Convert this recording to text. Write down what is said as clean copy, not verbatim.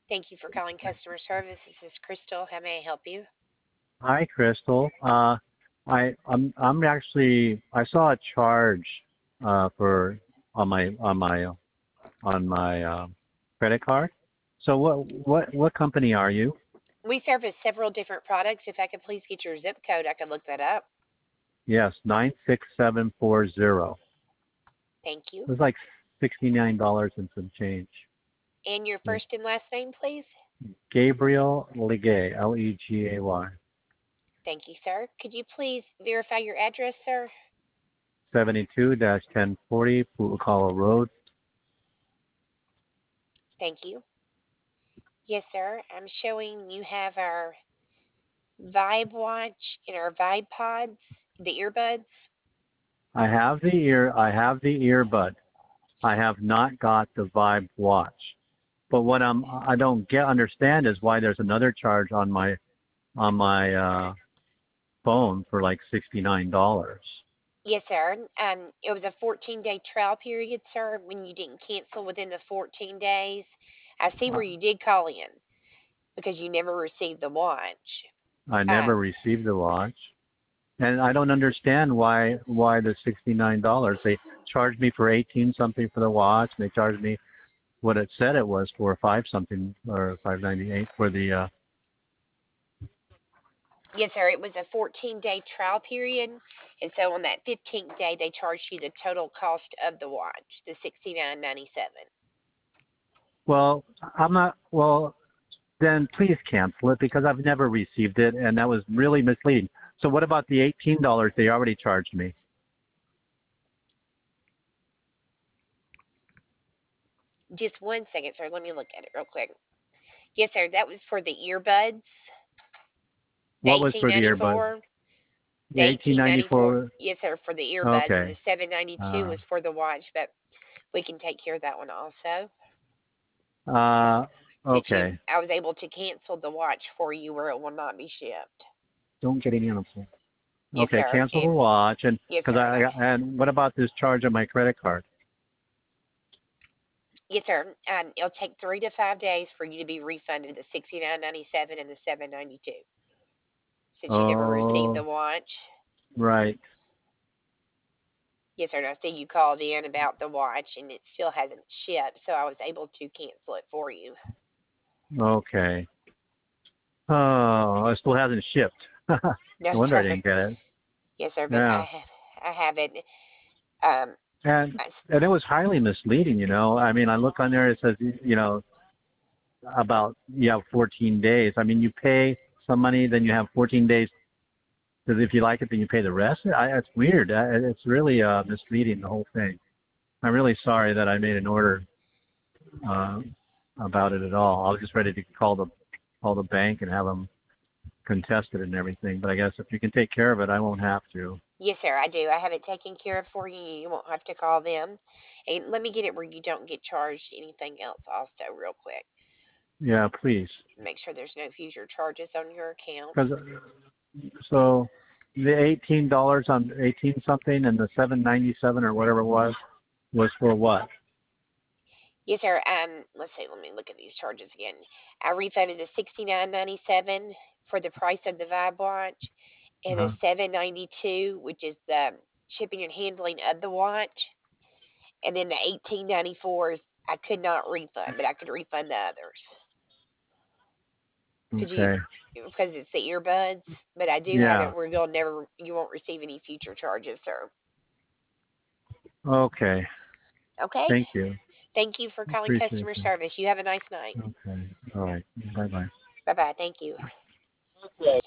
Thank you for calling customer service. This is Crystal. How may I help you? Hi, Crystal. I'm actually I saw a charge for on my credit card. So what company are you? We service several different products. If I could please get your zip code, I could look that up. Yes, 96740. Thank you. It was like $69 and some change. And your Yeah. first and last name, please? Gabriel Legay, Legay. Thank you, sir. Could you please verify your address, sir? 72-1040 Pu'ukala Road. Thank you. Yes, sir. I'm showing you have our Vibe Watch and our Vibe Pods, the earbuds. I have the earbud. I have not got the Vibe watch. But what I don't understand is why there's another charge on my phone for like $69. Yes, sir. It was a 14-day trial period, sir, when you didn't cancel within the 14 days. I see Uh, where you did call in because you never received the watch. I Um, never received the watch, and I don't understand why the $69. They charged me for 18 something for the watch, and they charged me what it said it was for 5 something or 598 for the. yes, sir. It was a 14-day trial period, and so on that 15th day, they charged you the total cost of the watch, the 69.97. Well, I'm not. Well, then please cancel it because I've never received it, and that was really misleading. So what about the $18 they already charged me? Just one second, sir. Let me look at it real quick. Yes, sir. That was for the earbuds, the What was for the earbud? 1894. The The 1894. 1894. Yes, sir, for the earbuds, and the Okay. 792 Uh, was for the watch, but we can take care of that one also. uh, Did you? okay. I was able to cancel the watch for you where it will not be shipped. Don't get any answer. Yes, Okay, sir. cancel the watch, and Yes, because sir. and what about this charge on my credit card? Yes, sir. It'll take 3 to 5 days for you to be refunded the 69.97 and the 7.92 since you never received the Oh, watch. right. Yes, sir. And I see you called in about the watch and it still hasn't shipped, so I was able to cancel it for you. Okay. Oh, it still hasn't shipped. No, No wonder I sir. didn't get it. Yes, sir. But Yeah. I have it. Um, And I, and it was highly misleading, you know. I mean, I look on there, it says, about you have 14 days. I mean, you pay some money, then you have 14 days. Because if you like it, then you pay the rest. It's weird. It's really misleading, the whole thing. I'm really sorry that I made an order uh, about it at all. I was just ready to call the bank and have them contest it and everything. But I guess if you can take care of it, I won't have to. yes, sir. I do. I have it taken care of for you. You won't have to call them. And let me get it where you don't get charged anything else. Also, real quick, Yeah, please. make sure there's no future charges on your account. Because so the $18 on 18 something and the 797 or whatever it was for what? Yes, sir. Let's see. Let me look at these charges again. I refunded the 69.97 for the price of the Vibe watch, and the Uh-huh. 7.92, which is the shipping and handling of the watch, and then the 18.94 I could not refund, but I could refund the others. Could you? Okay. Because it's the earbuds, but I do have Yeah. it where you won't receive any future charges, sir. Okay. Okay. Thank you. Thank you for calling Appreciate customer that. service. You have a nice night. Okay. All right. Bye bye. Bye bye. Thank you.